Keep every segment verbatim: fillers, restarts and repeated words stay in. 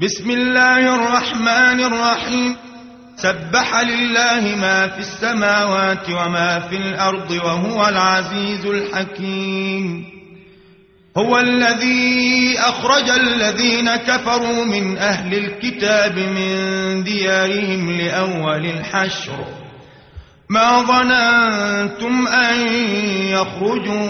بسم الله الرحمن الرحيم. سبح لله ما في السماوات وما في الأرض وهو العزيز الحكيم. هو الذي أخرج الذين كفروا من أهل الكتاب من ديارهم لأول الحشر ما ظننتم أن يخرجوا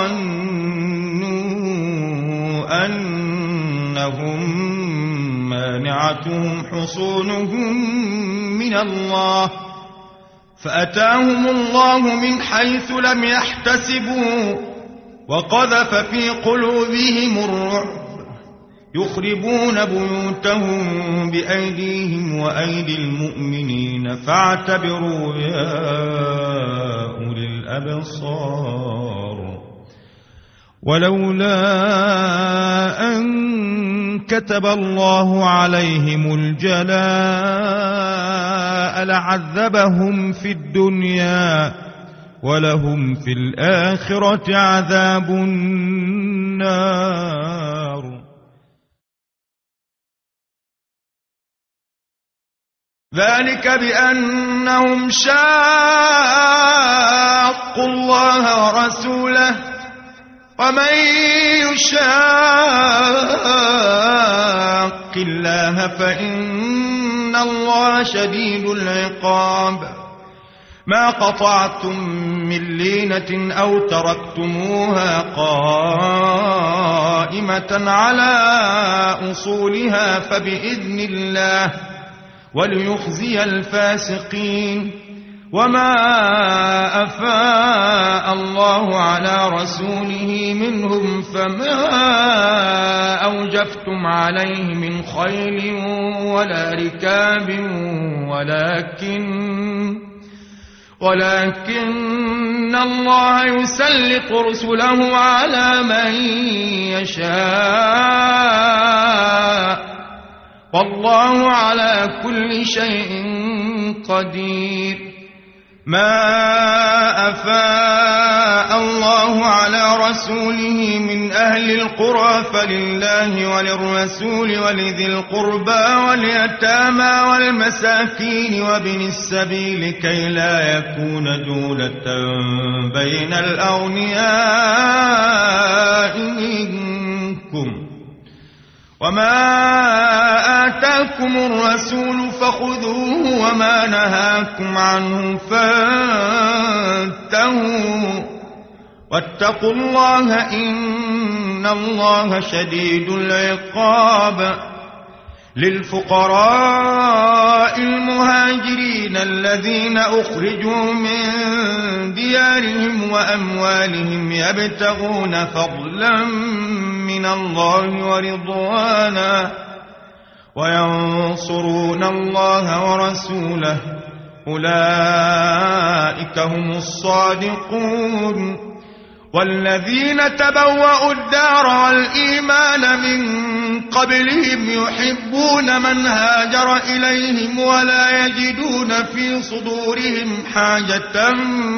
وظنوا أنهم مانعتهم حصونهم من الله فأتاهم الله من حيث لم يحتسبوا وقذف في قلوبهم الرعب يخربون بيوتهم بأيديهم وأيدي المؤمنين فاعتبروا يا أولي الأبصار. ولولا أن كتب الله عليهم الجلاء لعذبهم في الدنيا ولهم في الآخرة عذاب النار. ذلك بأنهم شاقوا الله ورسوله ومن يشاق الله فإن الله شديد العقاب. ما قطعتم من لينة أو تركتموها قائمة على أصولها فبإذن الله وليخزي الفاسقين. وما أفاء الله على رسوله منهم فما أوجفتم عليه من خيل ولا ركاب ولكن ولكن الله يسلط رسله على من يشاء والله على كل شيء قدير. ما أفاء الله على رسوله من أهل القرى فلله وللرسول ولذي القربى واليتامى والمساكين وابن السبيل كي لا يكون دولة بين الأغنياء منكم. وما آتاكم الرسول فخذوه وما نهاكم عنه فانتهوا واتقوا الله إن الله شديد العقاب. للفقراء المهاجرين الذين أخرجوا من ديارهم وأموالهم يبتغون فضلا من الله ورضوانا وينصرون الله ورسوله أولئك هم الصادقون. والذين تبوأوا الدار والإيمان من قبلهم يحبون من هاجر إليهم ولا يجدون في صدورهم حاجة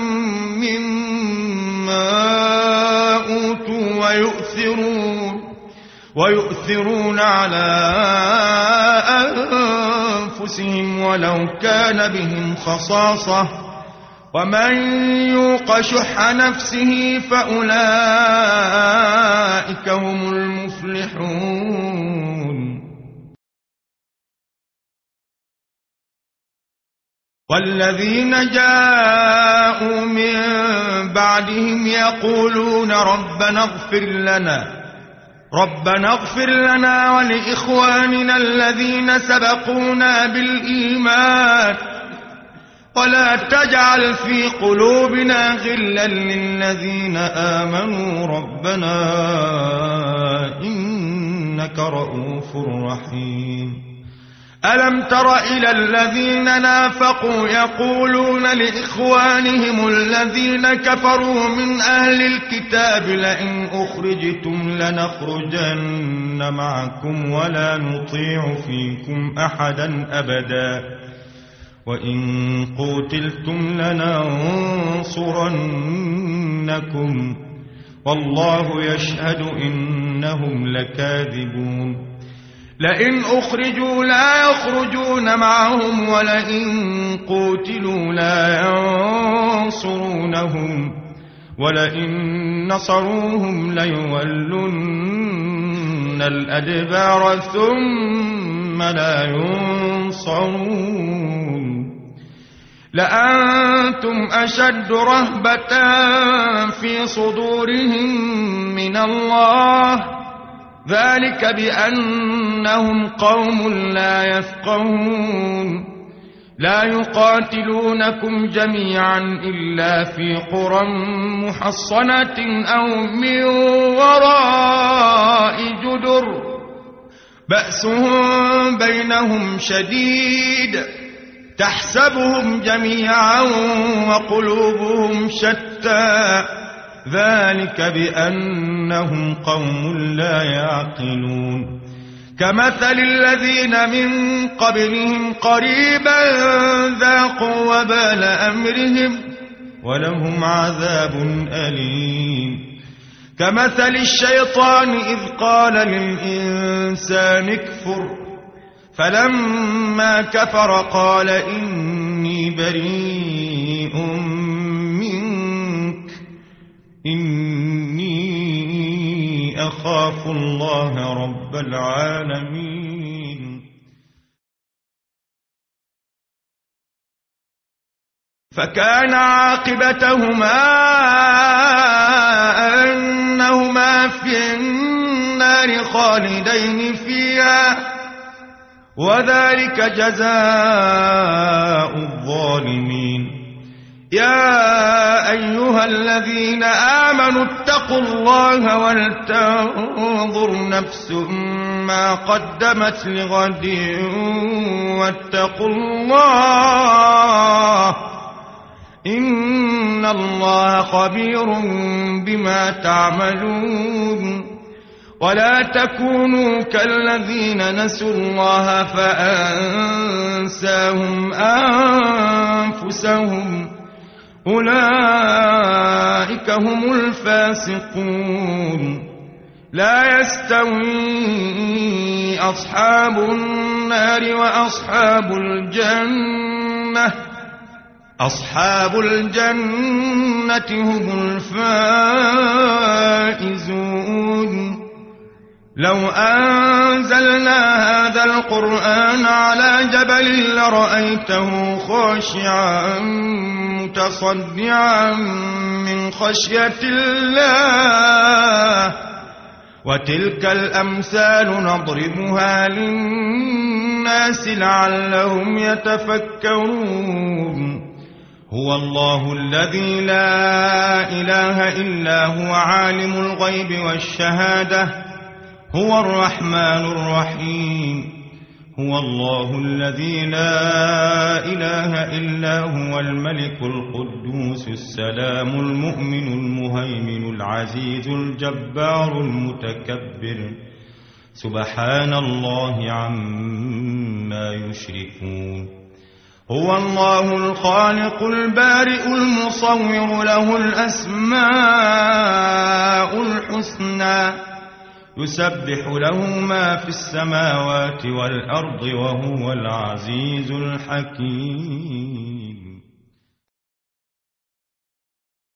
مما أوتوا ويؤثرون ويؤثرون على أنفسهم ولو كان بهم خصاصة ومن يوق شح نفسه فأولئك هم المفلحون. والذين جاءوا من بعدهم يقولون ربنا اغفر لنا ربنا اغفر لنا ولإخواننا الذين سبقونا بالإيمان ولا تجعل في قلوبنا غلا للذين آمنوا ربنا إنك رؤوف رحيم. ألم تر إلى الذين نافقوا يقولون لإخوانهم الذين كفروا من أهل الكتاب لئن أخرجتم لنخرجن معكم ولا نطيع فيكم أحدا أبدا وإن قتلتم لننصرنكم والله يشهد إنهم لكاذبون. لئن أخرجوا لا يخرجون معهم ولئن قوتلوا لا ينصرونهم ولئن نصروهم ليولن الأدبار ثم لا ينصرون لأنتم أشد رهبة في صدورهم من الله ذلك بأنهم قوم لا يفقهون لا يقاتلونكم جميعا إلا في قرى محصنة أو من وراء جدر بأسهم بينهم شديد تحسبهم جميعا وقلوبهم شتى ذلك بأنهم قوم لا يعقلون كمثل الذين من قبلهم قريبا ذاقوا وبال أمرهم ولهم عذاب أليم كمثل الشيطان إذ قال للإنسان اكفر فلما كفر قال إني بريء منك إني أخاف الله رب العالمين فكان عاقبتهما أنهما في النار خالدين فيها وذلك جزاء الظالمين يا أيها الذين آمنوا اتقوا الله ولتنظر نفس ما قدمت لغد واتقوا الله إن الله خبير بما تعملون ولا تكونوا كالذين نسوا الله فأنساهم أنفسهم أولئك هم الفاسقون لا يستوي أصحاب النار وأصحاب الجنة أصحاب الجنة هم الفائزون لو أنزلنا هذا القرآن على جبل لرأيته خاشعا متصدعا من خشية الله وتلك الأمثال نضربها للناس لعلهم يتفكرون هو الله الذي لا إله إلا هو عالم الغيب والشهادة هو الرحمن الرحيم هو الله الذي لا إله إلا هو الملك القدوس السلام المؤمن المهيمن العزيز الجبار المتكبر سبحان الله عما يشركون هو الله الخالق البارئ المصور له الأسماء الحسنى يسبح له ما في السماوات والأرض وهو العزيز الحكيم